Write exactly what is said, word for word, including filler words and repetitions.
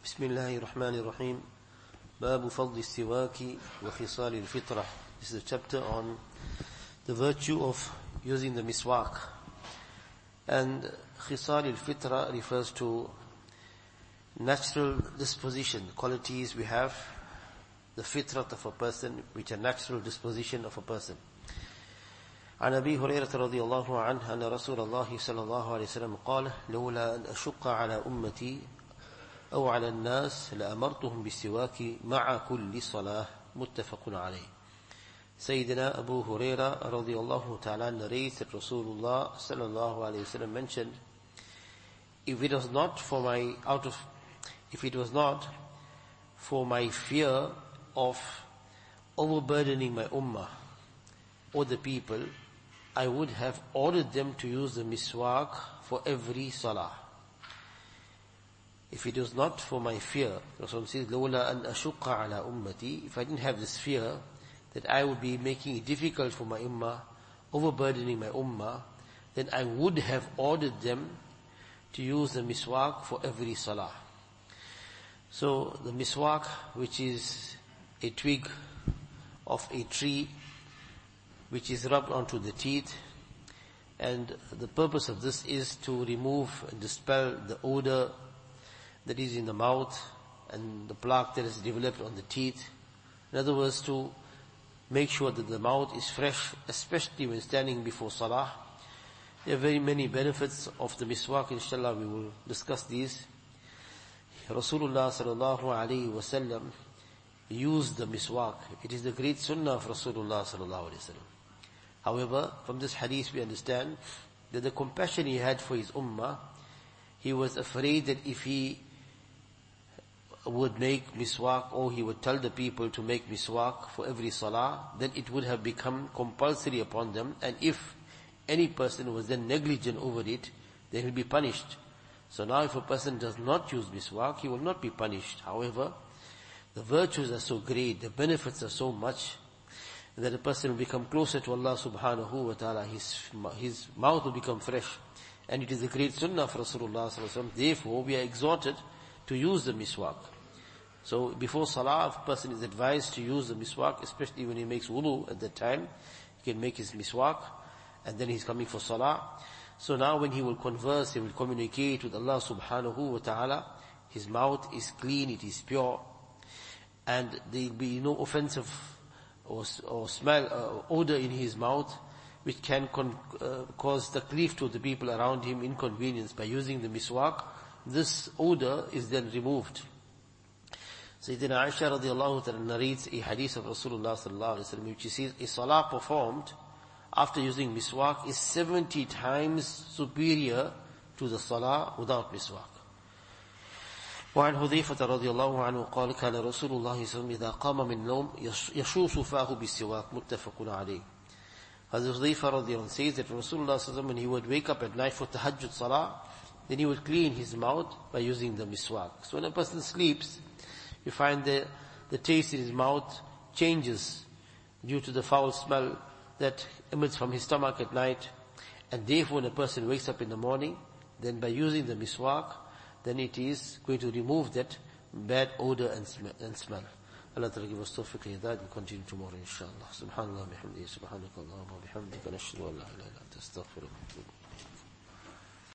بسم الله الرحمن الرحيم باب فضل السواك وخصال الفطرة. This is a chapter on the virtue of using the miswak. And خصال الفطرة refers to natural disposition, qualities we have, the fitrat of a person, which are natural disposition of a person. عن أبي هريرة رضي الله عنه أن رسول الله صلى الله عليه وسلم قال لولا أن أشق على أمتي أو على الناس لأمرتهم بالسواك مع كل صلاة متفق عليه. Sayyidina Abu Huraira radiallahu ta'ala narrates that Rasulullah sallallahu alayhi wasallam mentioned, if it was not for my out of if it was not for my fear of overburdening my ummah or the people, I would have ordered them to use the miswak for every salah. If it was not for my fear, Rasul says, لولا أن أشق على أمتي, if I didn't have this fear that I would be making it difficult for my ummah, overburdening my ummah, then I would have ordered them to use the miswak for every salah. So the miswak, which is a twig of a tree, which is rubbed onto the teeth, and the purpose of this is to remove and dispel the odor that is in the mouth and the plaque that is developed on the teeth. In other words, to make sure that the mouth is fresh, especially when standing before salah. There are very many benefits of the miswak. Inshallah, we will discuss these. Rasulullah sallallahu alaihi wasallam used the miswak. It is the great sunnah of Rasulullah sallallahu alaihi wasallam. However, from this hadith we understand that the compassion he had for his ummah, he was afraid that if he would make miswak, or he would tell the people to make miswak for every salah, then it would have become compulsory upon them, and if any person was then negligent over it, then he will be punished. So now if a person does not use miswak, he will not be punished. However, the virtues are so great, the benefits are so much, that a person will become closer to Allah subhanahu wa ta'ala, his, his mouth will become fresh. And it is a great sunnah of Rasulullah sallallahu alaihi wasallam. Therefore, we are exhorted to use the miswak. So before salah, if a person is advised to use the miswak, especially when he makes wudu at that time, he can make his miswak, and then he's coming for salah. So now when he will converse, he will communicate with Allah subhanahu wa ta'ala, his mouth is clean, it is pure, and there will be no offensive or, or smell, uh, odor in his mouth, which can con- uh, cause taklif to the people around him, inconvenience. By using the miswak, this odor is then removed. Sayyidina Aisha radiallahu ta'ala narrates a hadith of Rasulullah sallallahu alaihi wasallam, which says, a salah performed after using miswak is seventy times superior to the salah without miswak. وعن حذيفة رضي الله عنه قال كان رسول الله صلى الله عليه وسلم إذا قام من النوم يشوص فاه بالسواك متفق عليه. Hazrat Hudhayfa radiallahu anhu says that Rasulullah sallallahu alaihi wasallam, when he would wake up at night for tahajjud salah, then he would clean his mouth by using the miswak. So when a person sleeps, you find the, the taste in his mouth changes due to the foul smell that emits from his stomach at night. And therefore when a person wakes up in the morning, then by using the miswak, then it is going to remove that bad odor and, sm- and smell. Allah Ta'ala give us tawfiq hidayat. We'll continue tomorrow inshallah. Subhanallah bihamdihi, subhanaka Allahumma bihamdika, nashhadu an la ilaha illa anta, astaghfiruka wa atubu.